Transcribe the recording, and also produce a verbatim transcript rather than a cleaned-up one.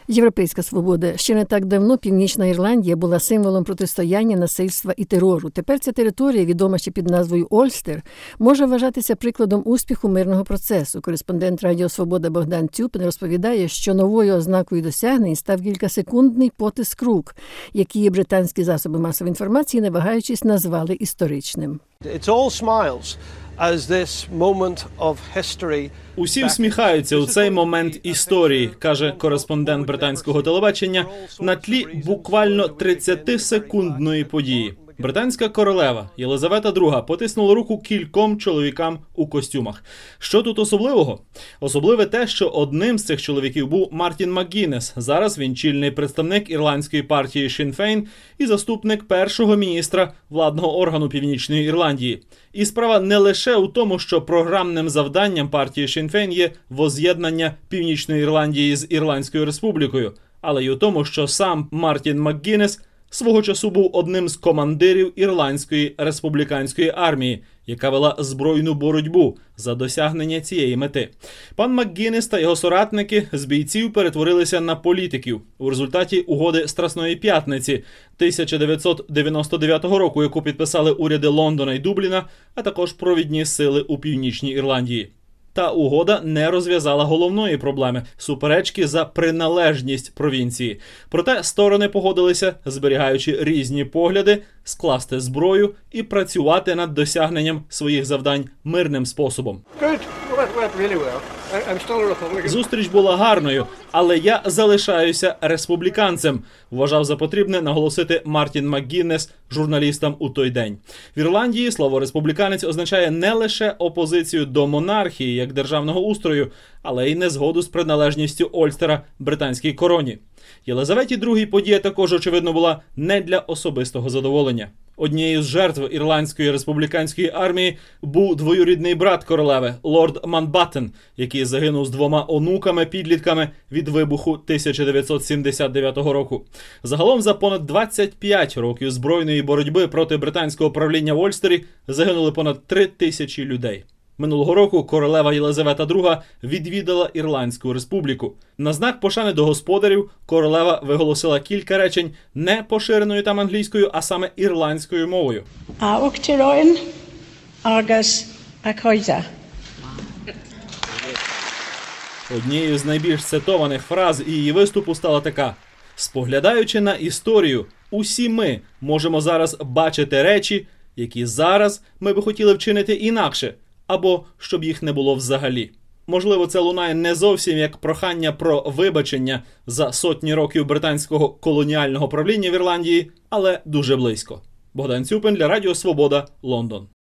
Європейська свобода. Ще не так давно Північна Ірландія була символом протистояння, насильства і терору. Тепер ця територія, відома ще під назвою Ольстер, може вважатися прикладом успіху мирного процесу. Кореспондент Радіо Свобода Богдан Цюпин розповідає, що новою ознакою досягнень став кількасекундний потиск рук, який британські засоби масової інформації, не вагаючись, назвали історичним. It's all smiles as this moment of history. Усі всміхаються у цей момент історії, каже кореспондент британського телебачення, на тлі буквально тридцятисекундної події. Британська королева Єлизавета друга потиснула руку кільком чоловікам у костюмах. Що тут особливого? Особливе те, що одним з цих чоловіків був Мартін МакГіннес. Зараз він чільний представник ірландської партії Sinn Féin і заступник першого міністра владного органу Північної Ірландії. І справа не лише у тому, що програмним завданням партії Sinn Féin є воз'єднання Північної Ірландії з Ірландською республікою, але й у тому, що сам Мартін МакГіннес свого часу був одним з командирів Ірландської республіканської армії, яка вела збройну боротьбу за досягнення цієї мети. Пан МакГіннес та його соратники з бійців перетворилися на політиків у результаті угоди Страсної п'ятниці тисяча дев'ятсот дев'яносто дев'ятого року, яку підписали уряди Лондона і Дубліна, а також провідні сили у Північній Ірландії. Та угода не розв'язала головної проблеми – суперечки за приналежність провінції. Проте сторони погодилися, зберігаючи різні погляди, скласти зброю і працювати над досягненням своїх завдань мирним способом. Зустріч була гарною, але я залишаюся республіканцем, вважав за потрібне наголосити Мартін МакГіннес журналістам у той день. В Ірландії слово «республіканець» означає не лише опозицію до монархії як державного устрою, але й незгоду з приналежністю Ольстера британській короні. Єлизаветі другій подія також, очевидно, була не для особистого задоволення. Однією з жертв Ірландської республіканської армії був двоюрідний брат королеви, лорд Манбаттен, який загинув з двома онуками-підлітками від вибуху тисяча дев'ятсот сімдесят дев'ятого року. Загалом за понад двадцять п'ять років збройної боротьби проти британського правління в Ольстері загинули понад три тисячі людей. Минулого року королева Єлизавета друга відвідала Ірландську республіку. На знак пошани до господарів королева виголосила кілька речень не поширеною там англійською, а саме ірландською мовою. Однією з найбільш цитованих фраз її виступу стала така: «Споглядаючи на історію, усі ми можемо зараз бачити речі, які зараз ми би хотіли вчинити інакше, або щоб їх не було взагалі». Можливо, це лунає не зовсім як прохання про вибачення за сотні років британського колоніального правління в Ірландії, але дуже близько. Богдан Цюпин для Радіо Свобода, Лондон.